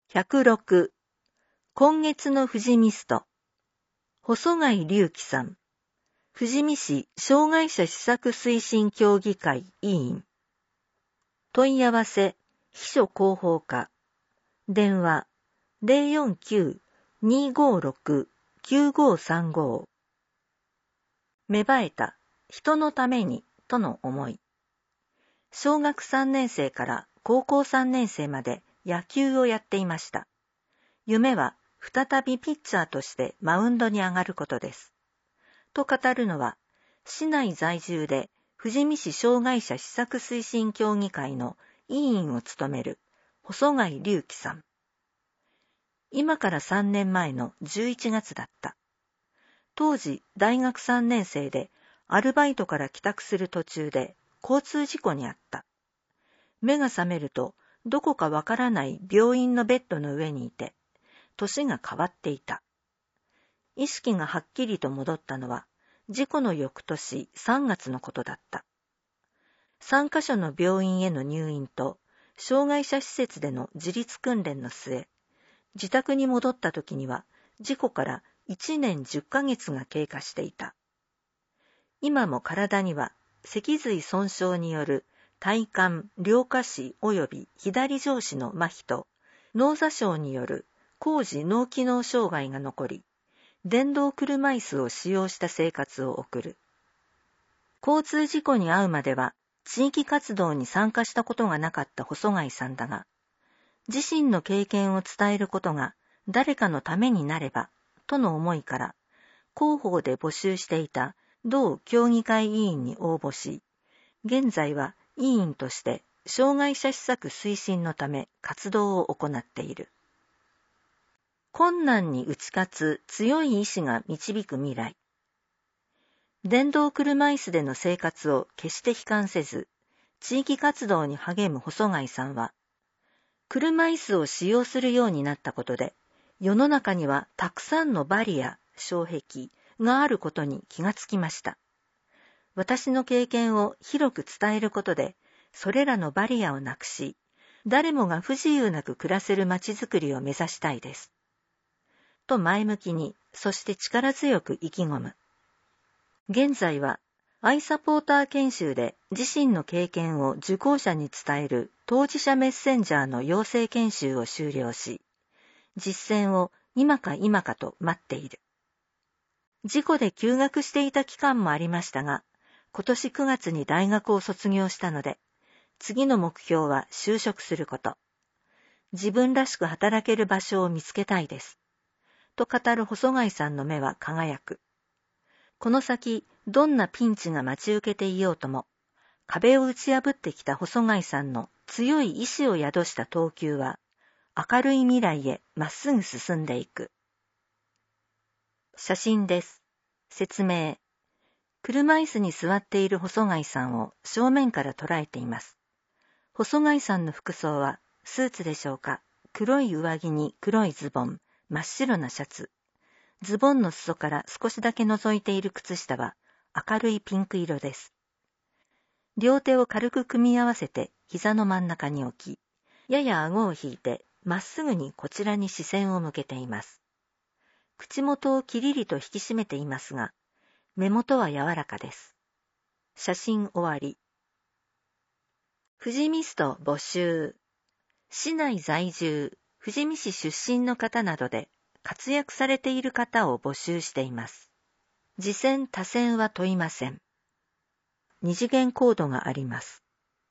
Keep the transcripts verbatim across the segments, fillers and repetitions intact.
ひゃくろく、今月の富士ミスト。細貝隆樹さん。富士見市障害者施策推進協議会委員。問い合わせ、秘書広報課。電話、ゼロよんきゅう にーごーろく きゅうごーさんご。芽生えた、人のために、との思い。小学さんねん生から高校さんねん生まで野球をやっていました。夢は再びピッチャーとしてマウンドに上がることです。と語るのは、市内在住で富士見市障害者施策推進協議会の委員を務める細貝隆樹さん。今からさんねんまえのじゅういちがつだった。当時大学さんねん生でアルバイトから帰宅する途中で交通事故にあった。目が覚めるとどこかわからない病院のベッドの上にいて、年が変わっていた。意識がはっきりと戻ったのは、事故の翌年さんがつのことだった。さんカ所の病院への入院と、障害者施設での自立訓練の末、自宅に戻った時には、事故からいちねんじゅっかげつが経過していた。今も体には、脊髄損傷による体幹、両下肢及び左上肢の麻痺と、脳挫傷による高次脳機能障害が残り、電動車椅子を使用した生活を送る。交通事故に遭うまでは地域活動に参加したことがなかった細貝さんだが、自身の経験を伝えることが誰かのためになればとの思いから、広報で募集していた同協議会委員に応募し、現在は委員として障害者施策推進のため活動を行っている。困難に打ち勝つ強い意志が導く未来。電動車椅子での生活を決して悲観せず、地域活動に励む細貝さんは、車椅子を使用するようになったことで、世の中にはたくさんのバリア、障壁があることに気がつきました。私の経験を広く伝えることで、それらのバリアをなくし、誰もが不自由なく暮らせる街づくりを目指したいです。と前向きに、そして力強く意気込む。現在は、アイサポーター研修で自身の経験を受講者に伝える当事者メッセンジャーの養成研修を修了し、実践を今か今かと待っている。事故で休学していた期間もありましたが、今年くがつに大学を卒業したので、次の目標は就職すること。自分らしく働ける場所を見つけたいです。と語る細貝さんの目は輝く。この先、どんなピンチが待ち受けていようとも、壁を打ち破ってきた細貝さんの強い意志を宿した投球は、明るい未来へまっすぐ進んでいく。写真です。説明。車椅子に座っている細貝さんを正面から捉えています。細貝さんの服装は、スーツでしょうか、黒い上着に黒いズボン、真っ白なシャツ。ズボンの裾から少しだけ覗いている靴下は明るいピンク色です。両手を軽く組み合わせて膝の真ん中に置き、やや顎を引いてまっすぐにこちらに視線を向けています。口元をキリリと引き締めていますが、目元は柔らかです。写真終わり。富士ミスト募集。市内在住、富士見市出身の方などで活躍されている方を募集しています。次戦他戦は問いません。二次元コードがあります。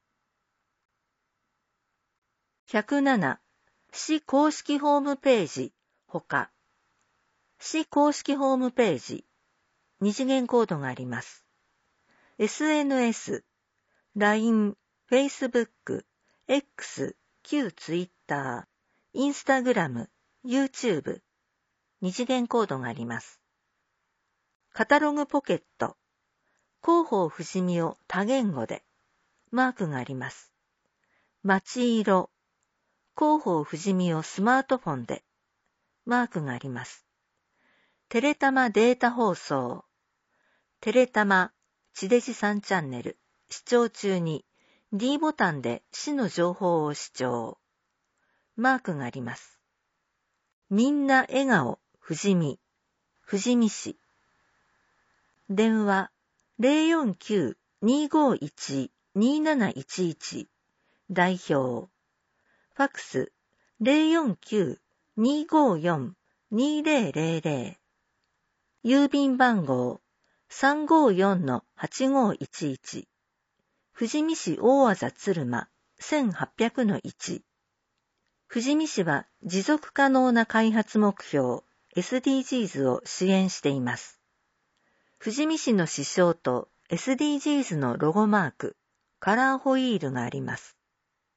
ひゃくなな、市公式ホームページ、ほか。市公式ホームページ、二次元コードがあります。エスエヌエス、ライン、Facebook、X、旧 Twitter、Instagram、YouTube、二次元コードがあります。カタログポケット、広報富士見を多言語で、マークがあります。街色、広報富士見をスマートフォンで、マークがあります。テレタマデータ放送、テレタマ地デジさんチャンネル、視聴中に D ボタンで市の情報を視聴、マークがあります。 みんな笑顔、富士見、富士見市。電話 ゼロよんきゅう にーごーいち にーなないちいち 代表。ファックス ゼロよんきゅう にーごーよん にーぜろぜろぜろ。郵便番号 さんごーよん はちごーいちいち。富士見市大字鶴間 せんはっぴゃくのいち。富士見市は持続可能な開発目標 エスディージーズ を支援しています。富士見市の市章と エスディージーズ のロゴマーク、カラーホイールがあります。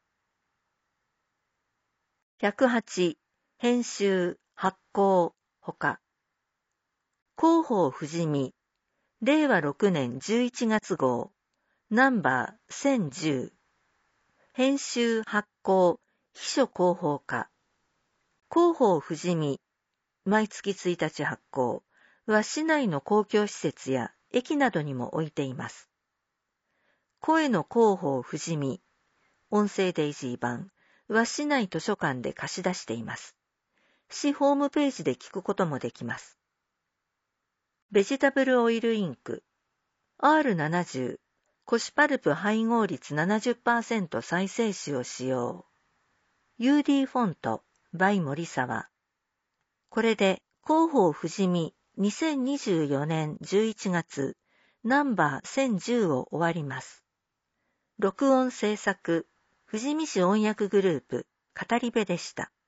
ひゃくはち、編集、発行、ほか。広報富士見、れいわろくねんじゅういちがつ号、ナンバーせんじゅう。編集、発行、秘書広報課。広報富士見、毎月ついたち発行は市内の公共施設や駅などにも置いています。声の広報富士見、音声デイジー版は市内図書館で貸し出しています。市ホームページで聞くこともできます。ベジタブルオイルインク アールななじゅう 古紙パルプ配合率 ななじゅっパーセント 再生紙を使用。ユーディー フォント by 森沢。これで広報富士見にせんにじゅうよねんじゅういちがつナンバーせんじゅうを終わります。録音制作富士見市音訳グループ語り部でした。